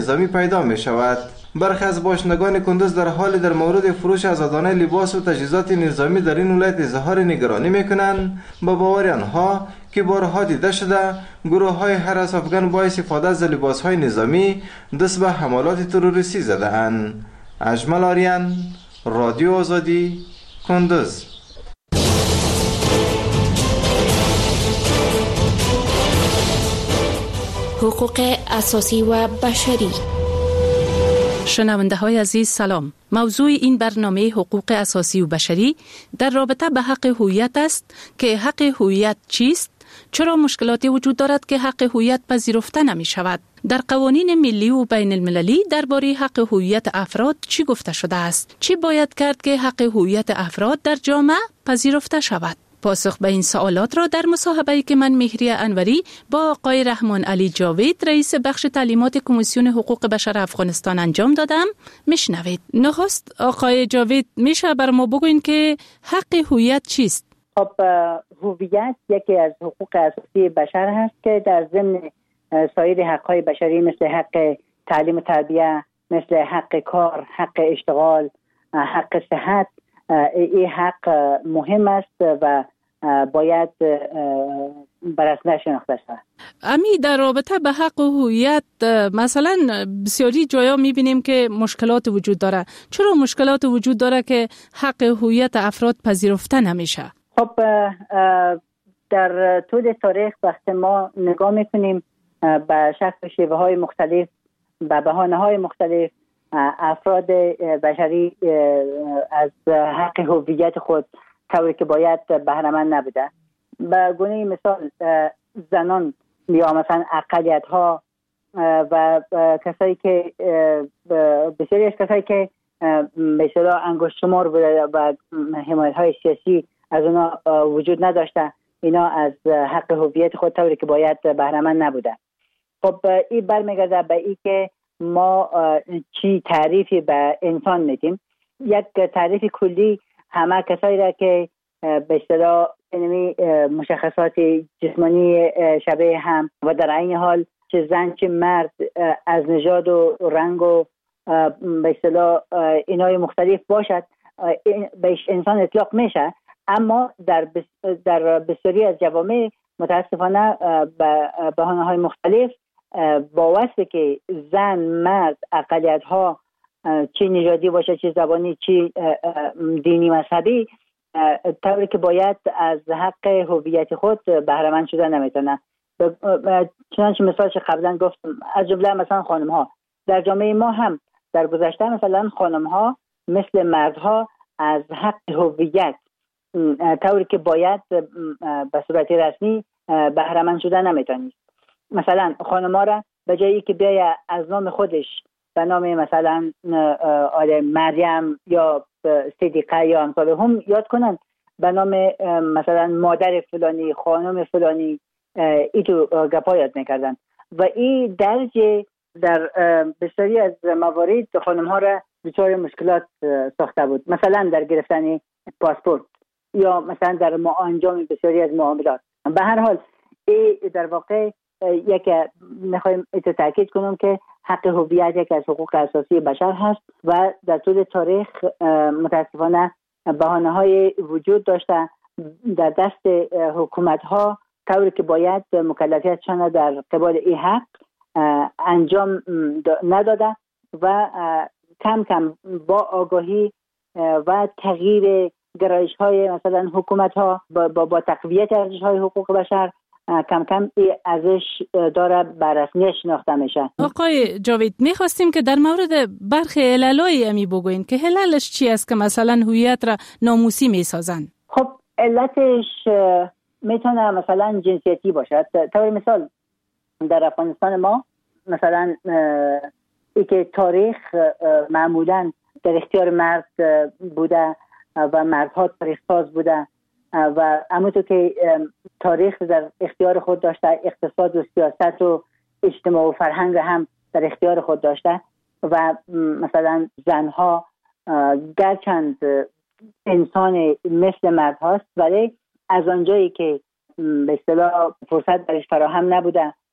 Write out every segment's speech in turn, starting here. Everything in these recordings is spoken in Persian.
نظامی پیدا می شود. برخی از باشندگان کندوز در حال در مورد فروش آزادانه لباس و تجهیزات نظامی در این ولایت اظهار نگرانی میکنند. با باور آنها که بارها دیده شده گروه‌های هرس افغان با استفاده از لباس‌های نظامی دست به حملات تروریستی زده‌اند. اجمل آریان، رادیو آزادی، کندوز. حقوق اساسی و بشری. شنونده های عزیز سلام. موضوع این برنامه حقوق اساسی و بشری در رابطه به حق هویت است که حق هویت چیست؟ چرا مشکلاتی وجود دارد که حق هویت پذیرفته نمی شود؟ در قوانین ملی و بین المللی درباره حق هویت افراد چی گفته شده است؟ چی باید کرد که حق هویت افراد در جامعه پذیرفته شود؟ پاسخ به این سوالات را در مصاحبه‌ای که من مهری انوری با آقای رحمان علی جاوید رئیس بخش تعلیمات کمیسیون حقوق بشر افغانستان انجام دادم میشنوید. نخست آقای جاوید میشه بر ما بگوین که حق هویت چیست؟ خب هویت یکی از حقوق اساسی بشر هست که در ضمن سایر حق‌های بشری مثل حق تعلیم و تربیت، مثل حق کار، حق اشتغال، حق صحت، این حق مهم است و باید بررسی شناخته شود. امی در رابطه به حق و هویت مثلا بسیاری جایا میبینیم که مشکلات وجود داره. چرا مشکلات وجود داره که حق هویت افراد پذیرفته نمیشه؟ خب در طول تاریخ وقتی ما نگاه میکنیم به شکل و شیوه های مختلف، به بهانه های مختلف، افراد بشری از حق هویت خود طوری که باید بهره‌مند نبوده. به گونه مثال زنان یا مثلا اقلیت ها و کسایی که بسیاری از کسایی که به اصطلاح انگشت شمار بوده و حمایت های سیاسی از اونا وجود نداشته، اینا از حق هویت خود طوری که باید بهره‌مند نبوده. خب این برمیگرده به این که ما چی تعریفی به انسان میدیم. یک تعریف کلی همه کسایی را که به اصطلاح مشخصات جسمانی شبیه هم و در عین حال چه زن چه مرد از نژاد و رنگ و به اصطلاح اینای مختلف باشد بهش انسان اطلاق میشه. اما در بسیاری از جوامع متاسفانه به بهانه‌های مختلف با وصفی که زن، مرد، اقلیت ها چه نژادی باشه، چه زبانی، چه دینی مذهبی، طوری که باید از حق هویت خود بهره‌مند شده نمیتونه. چنانچه مثالش قبلا گفتم، از جمله مثلا خانم ها در جامعه ما هم در گذشته مثلا خانم ها مثل مردها از حق هویت طوری که باید به صورت رسمی بهره‌مند شده نمیتونه. مثلا خانم‌ها را به جایی که بیای از نام خودش به نام مثلا مریم یا صدیقه یا امثال هم یاد کنند، به نام مثلا مادر فلانی، خانم فلانی، ایتو گپا یاد میکردن و این درجه در بسیاری از موارد خانم‌ها را دچار مشکلات ساخته بود. مثلا در گرفتن پاسپورت یا مثلا در انجام بسیاری از معاملات. به هر حال این در واقع میخوایم تاکید کنم که حق هویت یک از حقوق اساسی بشر هست و در طول تاریخ متاسفانه بهانه‌های وجود داشته در دست حکومت‌ها طوری که باید مکلفیتشان در قبال این حق انجام نداده و کم کم با آگاهی و تغییر گرایش‌های مثلا حکومت‌ها با تقویت ارزش‌های حقوق بشر کم کم ارزش داره به رسمیت شناخته میشه. آقای جاوید میخواستیم که در مورد برخی عللای امی بگوین که عللش چی است که مثلا هویت را ناموسی میسازن؟ خب علتش میتونه مثلا جنسیتی باشد. طور مثال در افغانستان ما مثلا ای که تاریخ معمولا در اختیار مرد بوده و مردها تاریخ ساز بوده و همونطور که تاریخ در اختیار خود داشته، اقتصاد و سیاست و اجتماع و فرهنگ هم در اختیار خود داشته و مثلا زنها گرچند انسان مثل مرد هاست ولی از آنجایی که به اصطلاح فرصت برش فراهم نبوده،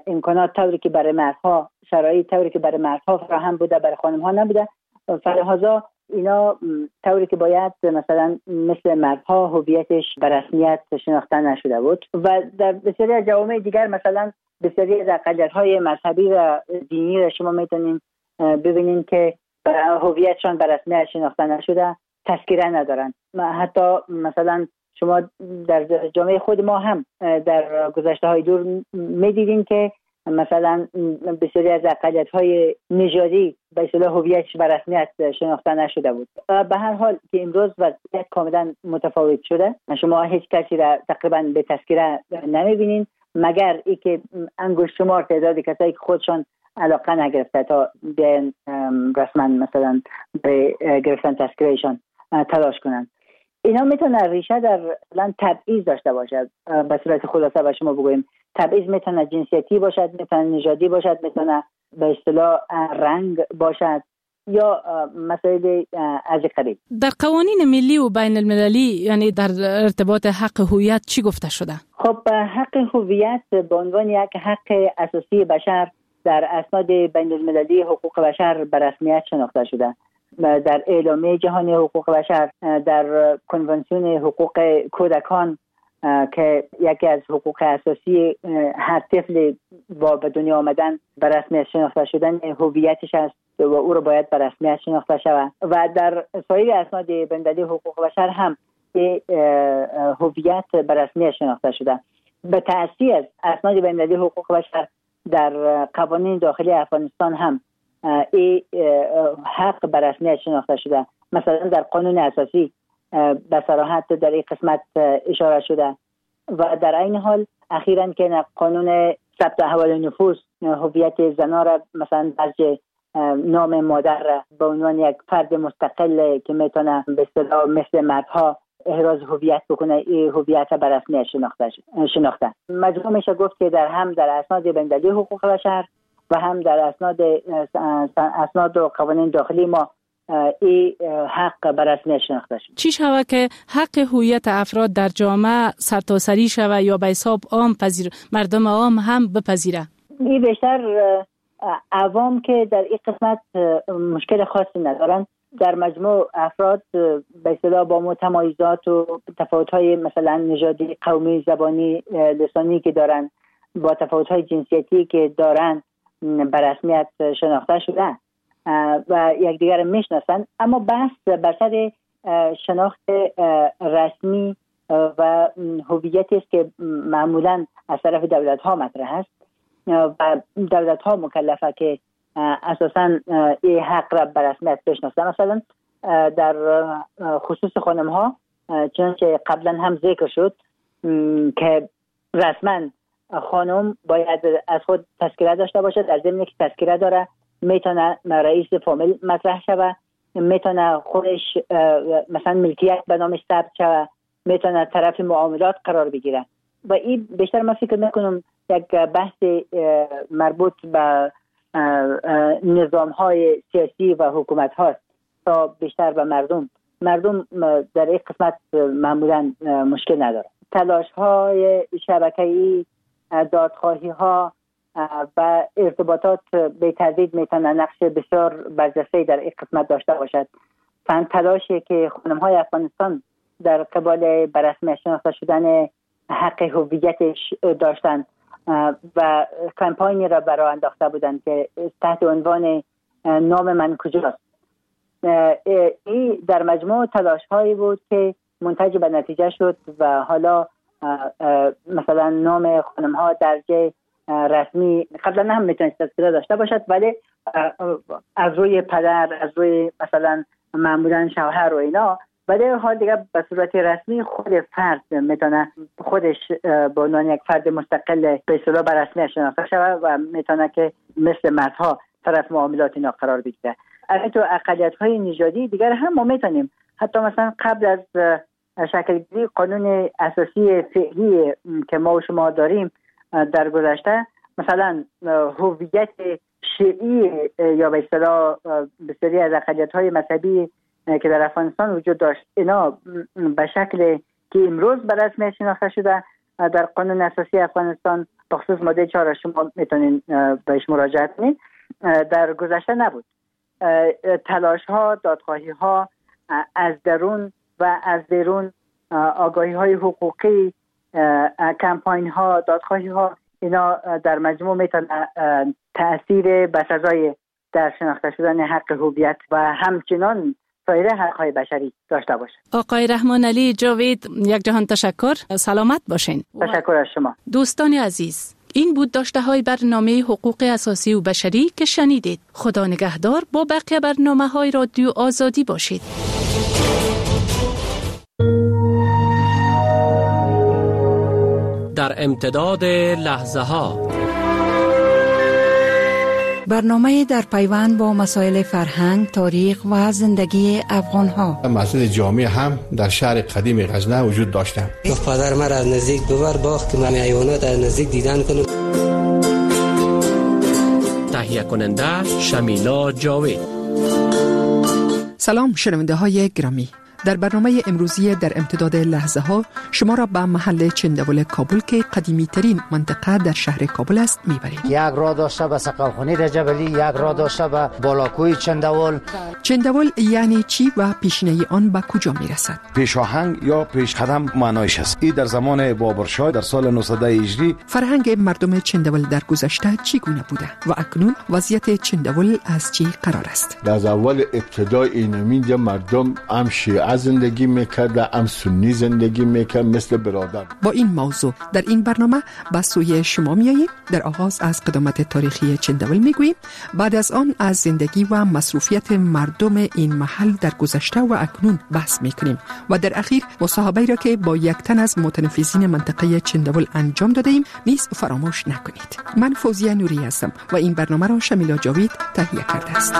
امکانات طوری که برای مردها، شرایط طوری که برای مردها فراهم بوده برای خانم‌ها نبوده. فلهذا اینا طوری که باید مثلا مثل مردها هویتش به رسمیت شناخته نشده بود و در بسیاری از جوامع دیگر مثلا بسیاری از اقلیت‌های مذهبی و دینی را شما میتونین ببینین که هویتشان به رسمیت شناخته نشده، تذکره ندارن. حتی مثلا شما در جامعه خود ما هم در گذشته‌های دور می‌دیدین که مثلا بسیاری از اقلیت‌های نژادی به اصطلاح هویتش به رسمیت شناخته نشده بود. به هر حال که امروز وضعیت کاملا متفاوت شده، شما هیچ کسی را تقریبا به تذکره نمی‌بینین مگر اینکه انگشت شمار تعداد کسایی که خودشان علاقه نگرفته تا بیان رسما مثلا به گرفتن تذکرهشان تلاش کنند. اینا میتونه ریشه در تبعیض داشته باشد. به صورت خلاصه به شما بگویم تبعیض میتونه جنسیتی باشد، میتونه نژادی باشد، میتونه به اصطلاح رنگ باشد یا مسائل از قبیل. در قوانین ملی و بین المللی یعنی در ارتباط حق هویت چی گفته شده؟ خب حق هویت به عنوان یک حق اساسی بشر در اسناد بین المللی حقوق بشر به رسمیت شناخته شده. در اعلامیه جهانی حقوق بشر، در کنوانسیون حقوق کودکان که یکی از حقوق اساسی هر طفل با به دنیا آمدن به رسمیت شناخته شدن هویتش است و او را باید به رسمیت شناخته شود و در سایر اسناد بین‌المللی حقوق بشر هم هویت به رسمیت شناخته شده. به تأثیر از اسناد بین‌المللی حقوق بشر در قوانین داخلی افغانستان هم این حق به رسمیت شناخته شده. مثلا در قانون اساسی به صراحت در این قسمت اشاره شده و در این حال اخیراً که قانون ثبت احوال نفوس هویت زنان را مثلا درج نام مادر را به عنوان یک فرد مستقل که میتونه به اصطلاح مثل مردها احراز هویت بکنه، این هویت به رسمیت شناخته. مجموع میشه گفت که هم در اسناد بین‌المللی حقوق بشر و هم در اسناد و قوانین داخلی ما این حق به رسمیت شناخته شد. چی شود که حق هویت افراد در جامعه سرتاسری شود یا به حساب عام مردم عام هم بپذیره؟ این بیشتر عوام که در این قسمت مشکل خاصی ندارن. در مجموع افراد به اصطلاح با متمایزات و تفاوت‌های مثلا نژادی، قومی، زبانی، لسانی که دارن، با تفاوت‌های جنسیتی که دارن به رسمیت شناخته شده و یکدیگر میشناسن. اما بحث بر سر شناخت رسمی و هویتی است که معمولا از طرف دولت‌ها مطرح است و دولت‌ها مکلفه که اساساً این حق را به رسمیت بشناسن. مثلا در خصوص خانم‌ها چنانچه قبلا هم ذکر شد که رسما خانم باید از خود تذکره داشته باشد. در ضمن که تذکره داره میتونه رئیس فامیل مطرح شود، میتونه خودش مثلا ملکیت به نامش ثبت شود، میتونه طرف معاملات قرار بگیره و این بیشتر من فکر میکنم یک بحث مربوط به نظام‌های سیاسی و حکومت هاست تا بیشتر به مردم در این قسمت معمولا مشکل نداره. تلاش‌های شبکه‌ای، دادخواهی‌ها و ارتباطات به تدریج میتونه نقش بسیار برجسته در این قسمت داشته باشد. تلاشی که خانم‌های افغانستان در قبال به رسمیت شناخته شدن حق هویتش داشتند و کمپاینی را برای انداخته بودند که تحت عنوان نام من کجاست. این در مجموع تلاش‌هایی بود که منتج به نتیجه شد و حالا مثلا نام خانم‌ها درجه رسمی قبلا هم میتونست تذکره داشته باشد، ولی از روی پدر، از روی مثلا معمولا شوهر و اینا، ولی حال دیگه به صورت رسمی خود فرد میتونه خودش به عنوان یک فرد مستقل به اصطلاح به رسمیت شناخته شود و میتونه که مثل مردها طرف معاملات اینا قرار بگیره. از تو اقلیت‌های نژادی دیگر هم ما میتونیم حتی مثلا قبل از شکل‌گیری قانون اساسی فعلی که ما و شما داریم در گذشته، مثلا هویت شیعی یا به اصطلاح بسیاری از اقلیت‌های مذهبی که در افغانستان وجود داشت، اینا به شکل که امروز به رسمیت شناخته شده در قانون اساسی افغانستان بخصوص ماده 4 شما میتونین بهش مراجعه کنید، در گذشته نبود. تلاش ها، دادخواهی ها از درون و از بیرون، آگاهی های حقوقی، کمپاین ها، دادخواهی ها، اینا در مجموع میتونه تأثیر بسزای در شناخته شدن حق هویت و همچنان سایر حق‌های بشری داشته باشه. آقای رحمان علی جاوید، یک جهان تشکر. سلامت باشین. تشکر از شما. دوستان عزیز، این بود داشته های برنامه حقوق اساسی و بشری که شنیدید. خدا نگهدار. با بقیه برنامه های رادیو آزادی باشید. در امتداد لحظه ها، برنامه در پیوند با مسائل فرهنگ، تاریخ و زندگی افغان‌ها. مسجد جامع هم در شهر قدیم غزنه وجود داشته. پدر من از نزدیک ببر باغ که من حیوانات از نزدیک دیدن کنم. تهیه کننده شمیلا جاوید. سلام شنونده های گرامی. در برنامه امروزی در امتداد لحظه ها شما را به محل چندول کابل که قدیمی ترین منطقه در شهر کابل است میبریم. یک راه داشته به سقلخانی رجبلی، یک راه داشته به بالاکوی چندول. چندول یعنی چی و پیشینه آن به کجا میرسد؟ پیشاهنگ یا پیش قدم معنایش است. این در زمان بابرشاه در سال 900 هجری. فرهنگ مردم چندول در گذشته چگونه بوده و اکنون وضعیت چندول از چی قرار است؟ در اول ابتدای اینجا مردم هم شیعه زندگی میکرد، هم سنی زندگی میکرد مثل برادر. با این موضوع در این برنامه به سوی شما میاییم. در آغاز از قدامت تاریخی چندول میگوییم، بعد از آن از زندگی و مصروفیت مردم این محل در گذشته و اکنون بحث میکنیم و در اخیر مصاحبه‌ای را که با یک تن از متنفذین منطقه چندول انجام داده ایم نیز فراموش نکنید. من فوزیه نوری هستم و این برنامه را شمیلا جاوید تهیه کرده است.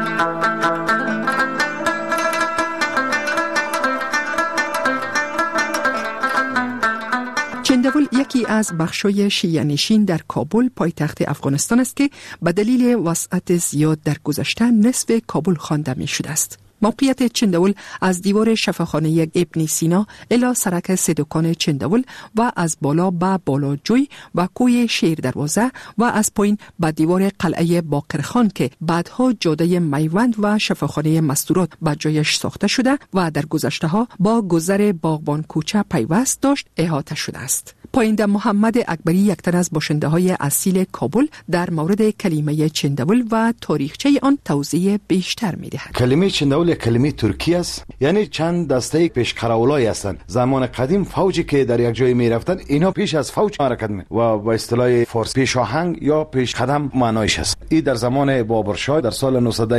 چندول یکی از بخشای شیعه نشین در کابل پایتخت افغانستان است که به دلیل وسعت زیاد در گذشته نصف کابل خوانده می شده است. موقعیت چندول از دیوار شفاخانه ابن سینا الی سرک سدکان چندول و از بالا به بالاجوی و کوی شیر دروازه و از پایین به دیوار قلعه باقرخان که بعدها جاده میوند و شفاخانه مستورات به جایش ساخته شده و در گذشته ها با گذر باغبان کوچه پیوست داشت احاطه شده است. پاینده محمد اکبری، یک تن از باشنده های اصیل کابل، در مورد کلمه چندول و تاریخچه آن توضیح بیشتر می دهد. کلمه چندول کلمه ترکی است، یعنی چند دسته پیش قراولای هستند. زمان قدیم فوجی که در یک جای می رفتند اینا پیش از فوج حرکت می و با اصطلاح فارسی پیشاهنگ یا پیش قدم معنایش است. این در زمان بابرشاه در سال 900